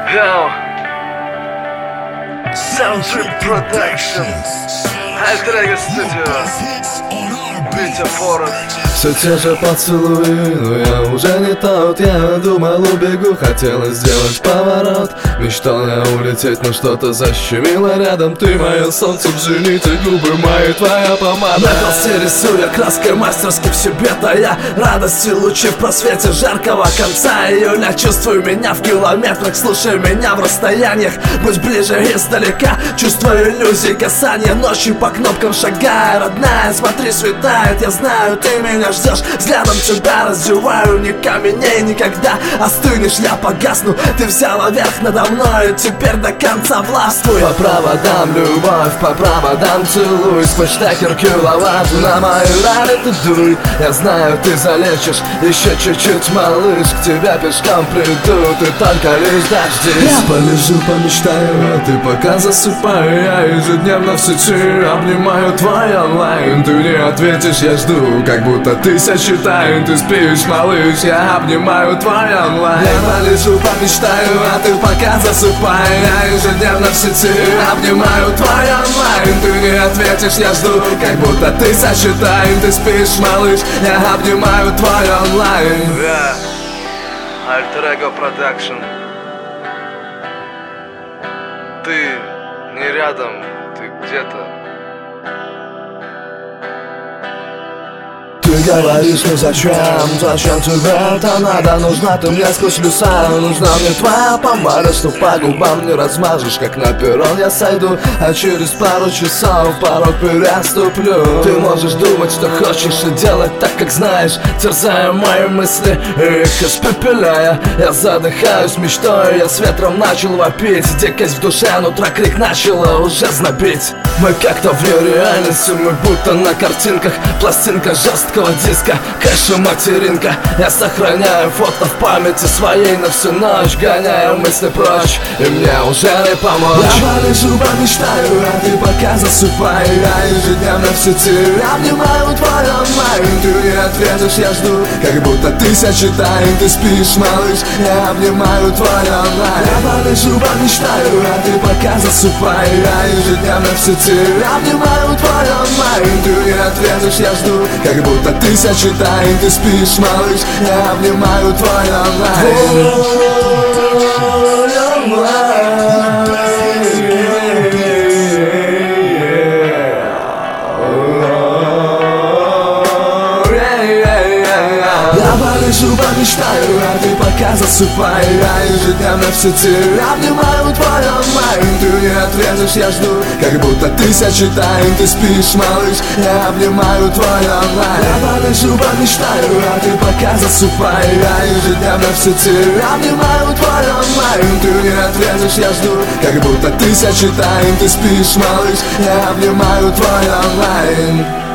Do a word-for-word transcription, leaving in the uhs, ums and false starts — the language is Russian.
Yo, Soundtrip Productions, Альтер-эго Studio, Peter Forest. Все те же поцелуи, но я уже не тот. Я думал, убегу, хотела сделать поворот. Мечтал я улететь, но что-то защемило рядом. Ты мое солнце, в зените губы мои, твоя помада. На холсте рисуя краской мастерски в себе тая радости лучи в просвете жаркого конца июля. Чувствую меня в километрах, слушай меня в расстояниях. Будь ближе издалека, чувствую иллюзии касания. Ночью по кнопкам шагая, родная, смотри, светает. Я знаю, ты меня ждешь, взглядом тебя раздеваю. Не каменей никогда остынешь, я погасну. Ты взяла верх надо мной, теперь до конца властвуй. По проводам любовь, по проводам целуй. Сквозь штекер киловатт на мои раны ты дуй. Я знаю, ты залечишь еще чуть-чуть, малыш. К тебе пешком приду, ты только лишь дождись. Я полежу, помечтаю, а ты пока засыпай. Я ежедневно в сети обнимаю твой онлайн. Ты не ответишь, я жду, как будто тысячи тайн. Ты спишь, малыш, я обнимаю твой онлайн. Я полежу, помечтаю, а ты пока засыпай. Я ежедневно в сети обнимаю твой онлайн. Ты не ответишь, я жду, как будто тысячи тайн. Ты спишь, малыш, я обнимаю твой онлайн. Yeah, Альтер-эго Production. Ты не рядом, ты где-то. Ты говоришь, ну зачем, зачем тебе это надо? Нужна ты мне сквозь леса, нужна мне твоя помада, что по губам не размажешь, как на перрон я сойду, а через пару часов порог переступлю. Ты можешь думать, что хочешь, и делать так, как знаешь, терзая мои мысли, их испепеляя. Я задыхаюсь мечтой, я с ветром начал вопить, дикость в душе, нутро крик начала уже знобить. Мы как-то вне реальности, мы будто на картинках, пластинка жесткого диска, кэша материнка. Я сохраняю фото в памяти своей на всю ночь, гоняю мысли прочь, и мне уже не помочь. Я полежу, помечтаю, а ты пока засыпай. Я ежедневно в сети обнимаю твой онлайн. Ты не ответишь, я жду, как будто тысячи тайн. Ты спишь, малыш, я обнимаю твой онлайн. Я полежу, помечтаю, а ты пока засыпай. Я ежедневно в сети обнимаю твой онлайн. Ты не ответишь, я жду, как будто тысячи тайн. Ты спишь, малыш, я обнимаю твой онлайн. Я полежу, помечтаю, а ты пока засыпай. Я ежедневно в сети обнимаю твой онлайн. Ты не ответишь, я жду, как будто тысячи тайн. Ты спишь, малыш, я обнимаю твой онлайн. Я полежу, помечтаю, а ты пока засыпай. Я ежедневно в сети обнимаю твой онлайн. Ты не ответишь, я жду, как будто тысячи тайн. Ты спишь, малыш, я обнимаю твой онлайн.